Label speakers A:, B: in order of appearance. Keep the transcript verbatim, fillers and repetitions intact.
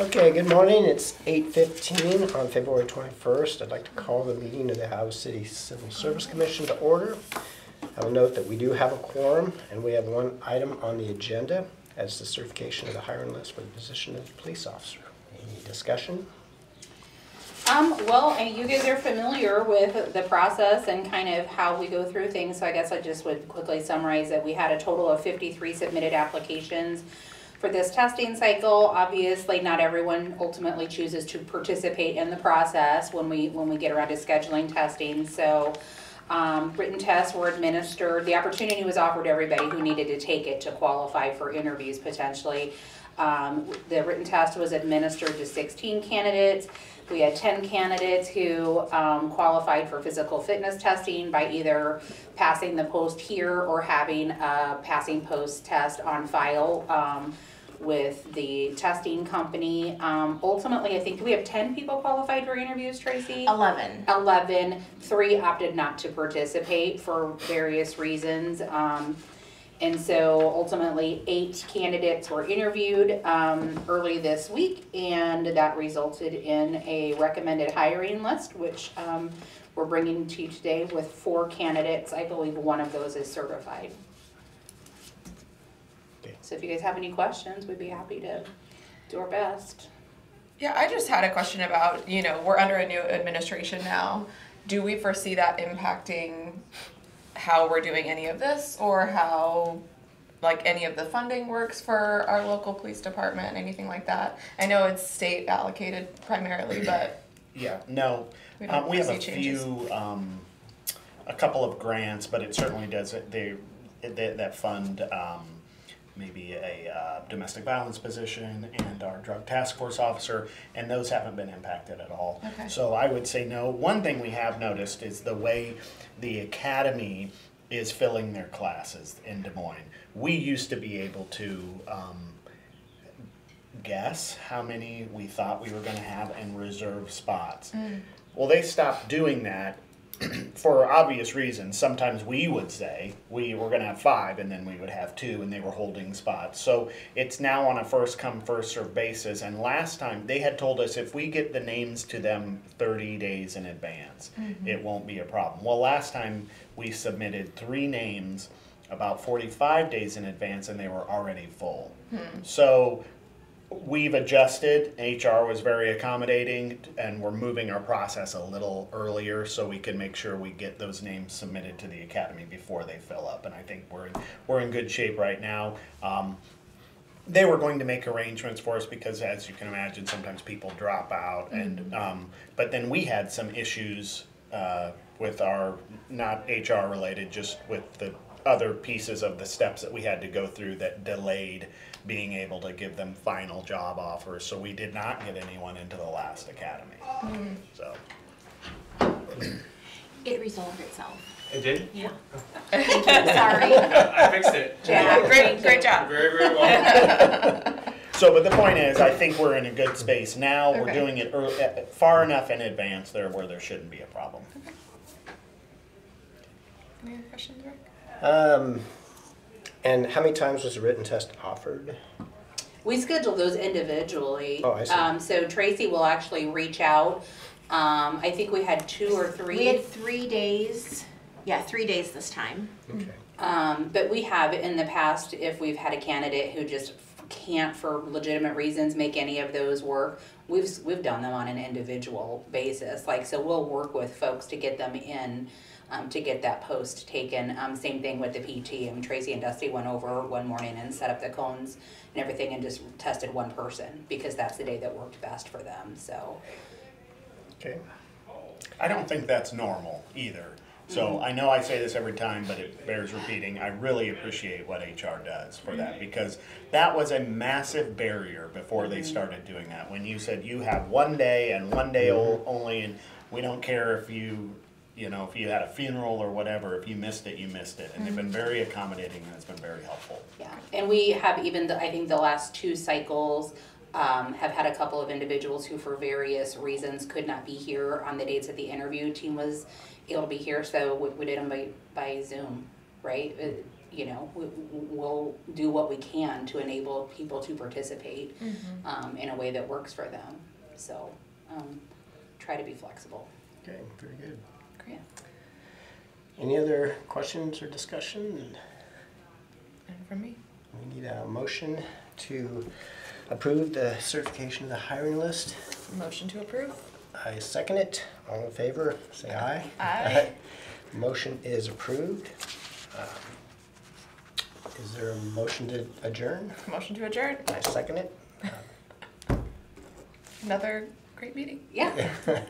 A: Okay, good morning. It's eight fifteen on February twenty-first. I'd like to call the meeting of the Iowa City Civil Service Commission to order. I will note that we do have a quorum, and we have one item on the agenda as the certification of the hiring list for the position of police officer. Any discussion?
B: Um, well, and you guys are familiar with the process and kind of how we go through things, so I guess I just would quickly summarize that we had a total of fifty-three submitted applications for this testing cycle. Obviously, not everyone ultimately chooses to participate in the process when we when we get around to scheduling testing. So um, written tests were administered. The opportunity was offered to everybody who needed to take it to qualify for interviews potentially. Um, the written test was administered to sixteen candidates. We had ten candidates who um, qualified for physical fitness testing by either passing the post here or having a passing post test on file um, with the testing company. Um, ultimately, I think we have ten people qualified for interviews, Tracy?
C: Eleven.
B: Eleven. Three opted not to participate for various reasons. Um, And so ultimately eight candidates were interviewed um, early this week, and that resulted in a recommended hiring list, which um, we're bringing to you today with four candidates. I believe one of those is certified.
A: Okay.
B: So if you guys have any questions, we'd be happy to do our best.
C: Yeah, I just had a question about, you know, we're under a new administration now. Do we foresee that impacting how we're doing any of this, or how like any of the funding works for our local police department, anything like that? I know it's state allocated primarily, but
D: yeah, no,
C: we,
D: um, we have a
C: changes.
D: few, um, a couple of grants, but it certainly does, they, they that fund um, maybe a uh, domestic violence position and our drug task force officer, and those haven't been impacted at all.
C: Okay.
D: So I would say no. One thing we have noticed is the way the academy is filling their classes in Des Moines. We used to be able to um, guess how many we thought we were going to have and reserve spots. Mm. Well, they stopped doing that for obvious reasons. Sometimes we would say we were going to have five, and then we would have two, and they were holding spots. So it's now on a first come, first served basis. And last time they had told us if we get the names to them thirty days in advance, mm-hmm. it won't be a problem. Well, last time we submitted three names about forty-five days in advance, and they were already full. Hmm. So we've adjusted. H R was very accommodating, and we're moving our process a little earlier so we can make sure we get those names submitted to the academy before they fill up. And I think we're in, we're in good shape right now. Um, they were going to make arrangements for us because, as you can imagine, sometimes people drop out. Mm-hmm. And um, but then we had some issues uh, with our, not H R related, just with the other pieces of the steps that we had to go through that delayed being able to give them final job offers. So we did not get anyone into the last academy. Mm. So
E: it resolved itself.
F: It did?
E: Yeah.
B: Thank you. Sorry.
F: I fixed it.
C: Yeah, great, great job.
F: Very, very well.
D: So, but the point is, I think we're in a good space now.
C: Okay.
D: We're doing it early, far enough in advance there where there shouldn't be a problem.
C: Okay. Any other questions, Rick?
A: Um, and how many times was the written test offered?
B: We schedule those individually.
A: Oh, I see.
B: Um, so Tracy will actually reach out. Um, I think we had two or three.
E: We had three days. Yeah, three days this time.
A: Okay.
B: Um, but we have in the past, if we've had a candidate who just can't, for legitimate reasons, make any of those work, we've we've done them on an individual basis. Like, so we'll work with folks to get them in, um, to get that post taken. Um, same thing with the P T. I mean, Tracy and Dusty went over one morning and set up the cones and everything and just tested one person because that's the day that worked best for them. So.
D: Okay. I don't think that's normal either. So
B: Mm-hmm.
D: I know I say this every time, but it bears repeating. I really appreciate what H R does for that, because that was a massive barrier before they started doing that. When you said you have one day and one day o- only, and we don't care if you, you know, if you had a funeral or whatever, if you missed it, you missed it. And they've been very accommodating, and it's been very helpful.
B: Yeah, and we have even, the, I think the last two cycles um, have had a couple of individuals who for various reasons could not be here on the dates that the interview team was able to be here, so we, we did them by, by Zoom, right? you know, we, we'll do what we can to enable people to participate, um, in a way that works for them. So, um, try to be flexible.
A: Okay, very good.
B: Yeah.
A: Any other questions or discussion?
C: And from me.
A: We need a motion to approve the certification of the hiring list.
C: Motion to approve.
A: I second it. All in favor, say aye.
C: Aye.
A: Motion is approved. Um, Is there a motion to adjourn?
C: Motion to adjourn.
A: I second it.
C: Another great meeting.
B: Yeah.